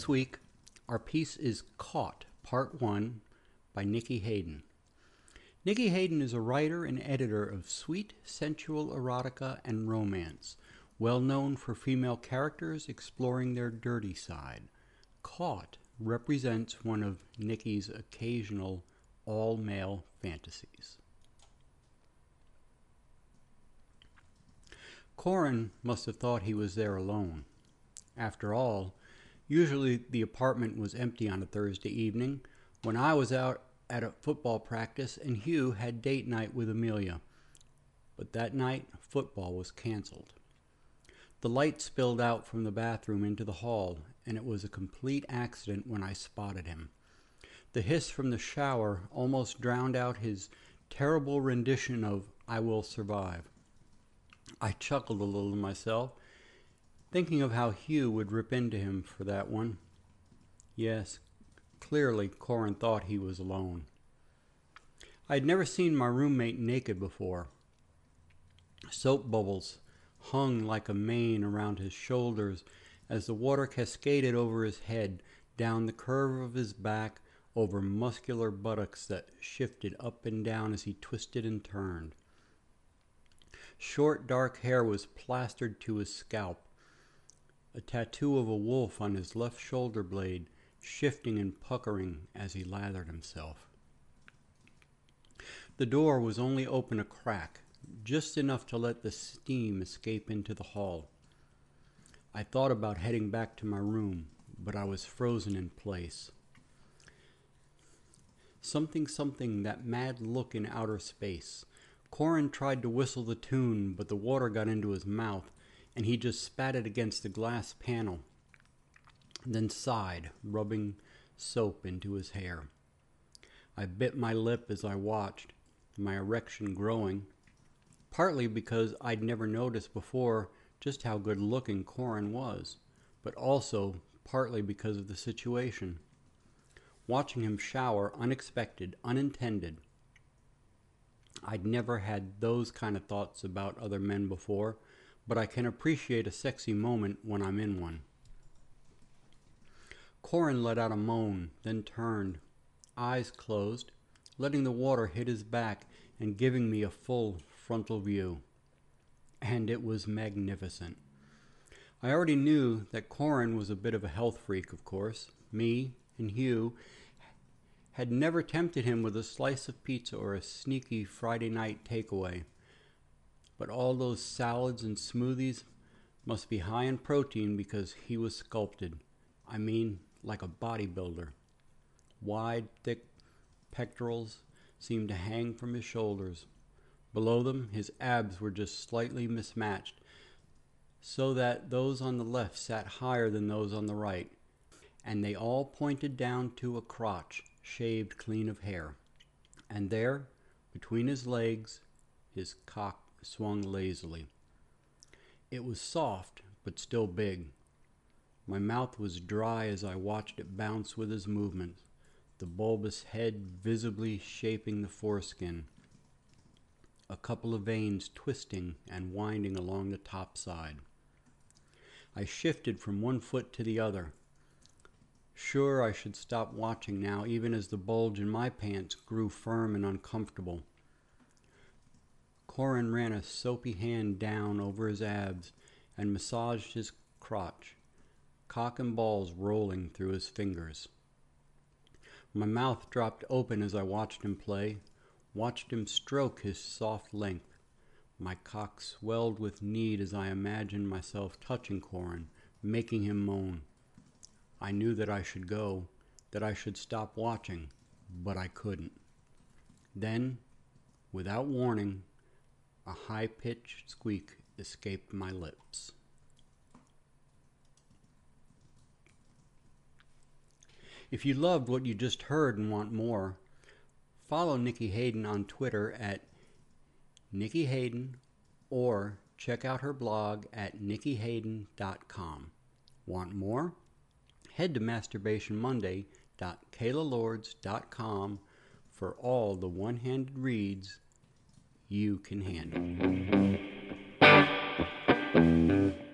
week, our piece is Caught, Part 1, by Nikki Hayden. Nikki Hayden is a writer and editor of sweet, sensual erotica and romance, well known for female characters exploring their dirty side. Caught represents one of Nikki's occasional all-male fantasies. Corin must have thought he was there alone. After all, usually the apartment was empty on a Thursday evening when I was out at a football practice and Hugh had date night with Amelia. But that night, football was canceled. The light spilled out from the bathroom into the hall, and it was a complete accident when I spotted him. The hiss from the shower almost drowned out his terrible rendition of "I Will Survive." I chuckled a little to myself, thinking of how Hugh would rip into him for that one. Yes, clearly Corin thought he was alone. I had never seen my roommate naked before. Soap bubbles hung like a mane around his shoulders as the water cascaded over his head, down the curve of his back, over muscular buttocks that shifted up and down as he twisted and turned. Short, dark hair was plastered to his scalp, a tattoo of a wolf on his left shoulder blade, shifting and puckering as he lathered himself. The door was only open a crack, just enough to let the steam escape into the hall. I thought about heading back to my room, but I was frozen in place. Something, that mad look in outer space. Corin tried to whistle the tune, but the water got into his mouth, and he just spat it against the glass panel, then sighed, rubbing soap into his hair. I bit my lip as I watched, my erection growing, partly because I'd never noticed before just how good-looking Corin was, but also partly because of the situation. Watching him shower, unexpected, unintended. I'd never had those kind of thoughts about other men before, but I can appreciate a sexy moment when I'm in one. Corin let out a moan, then turned, eyes closed, letting the water hit his back and giving me a full frontal view. And it was magnificent. I already knew that Corin was a bit of a health freak, of course. Me and Hugh had never tempted him with a slice of pizza or a sneaky Friday night takeaway. But all those salads and smoothies must be high in protein because he was sculpted. I mean, like a bodybuilder. Wide, thick pectorals seemed to hang from his shoulders. Below them, his abs were just slightly mismatched, so that those on the left sat higher than those on the right, and they all pointed down to a crotch shaved clean of hair. And there, between his legs, his cock swung lazily. It was soft, but still big. My mouth was dry as I watched it bounce with his movements, the bulbous head visibly shaping the foreskin, a couple of veins twisting and winding along the top side. I shifted from one foot to the other. Sure, I should stop watching now, even as the bulge in my pants grew firm and uncomfortable. Corin ran a soapy hand down over his abs and massaged his crotch, cock and balls rolling through his fingers. My mouth dropped open as I watched him play, watched him stroke his soft length. My cock swelled with need as I imagined myself touching Corin, making him moan. I knew that I should go, that I should stop watching, but I couldn't. Then, without warning, a high-pitched squeak escaped my lips. If you loved what you just heard and want more, follow Nikki Hayden on Twitter at Nikki Hayden, or check out her blog at nikkihayden.com. Want more? Head to masturbationmonday.kaylalords.com for all the one-handed reads you can handle.